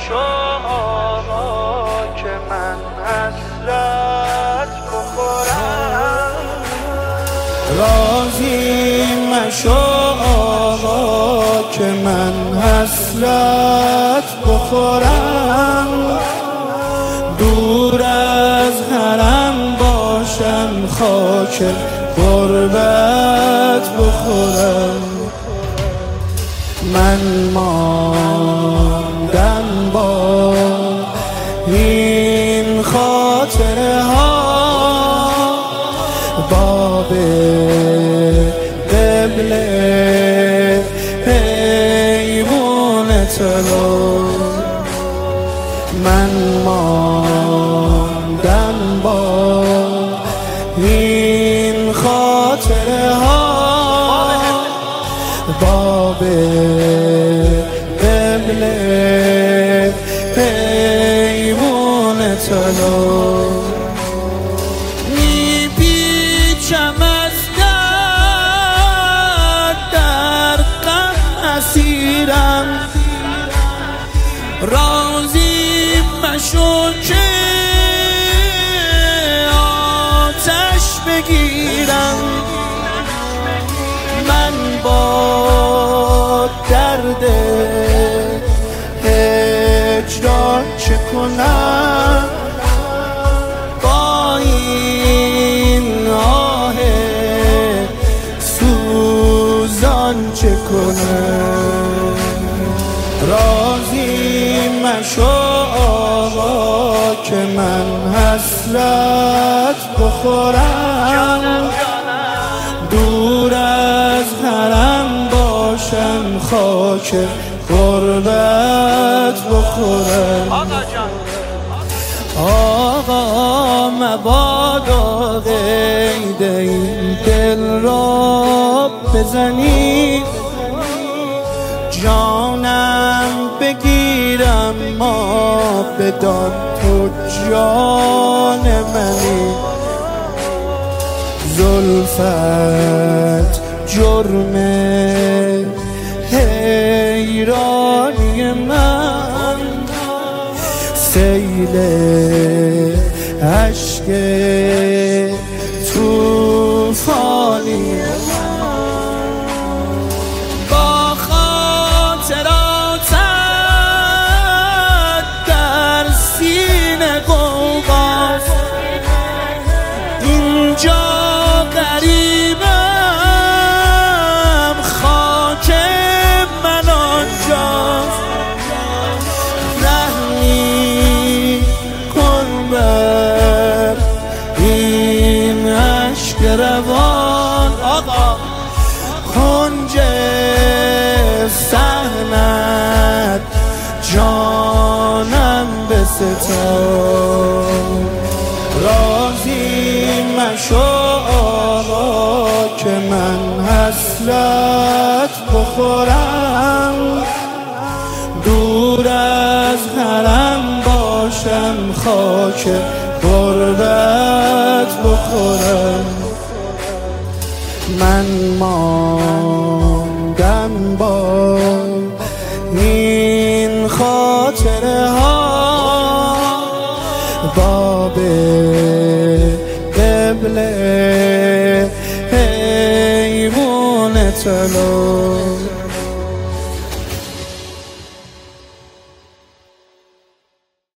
مشو که من حسرت بخورم، راضی مشو که من حسرت بخورم، دور از حرم باشم خاک غربت بخورم. من ماندم با این خاطره ها، باب قبله پیمون طلا. من ماندم با این خاطره ها، باب قبله پیمون طلا. میپیچم از در غم اسیرم، راضی مشو که آتش بگیرم. من با درد هجران چه کنم، با این آه سوزان چه کنم. راضی مشو که من حسرت بخورم، دور از حرم باشم خاک غربت بخورم. آقا مبادا قید این دل را بزنی، جانم بگیرم ما بدان تو جان منی. زلفت جرم حیرانی من، سیل عشق طوفانی با خاطراتت در سینه غوغاست. اینجا غریبم، خاک من آنجاست. رحمی کن بر این عشق روان، آقا کنج صحنت جانم بستان. راضی مشو که من حسرت بخورم، دور از حرم باشم خاک غربت بخورم. من ماندم با این خاطره ها، باب قبله پیمون طلا.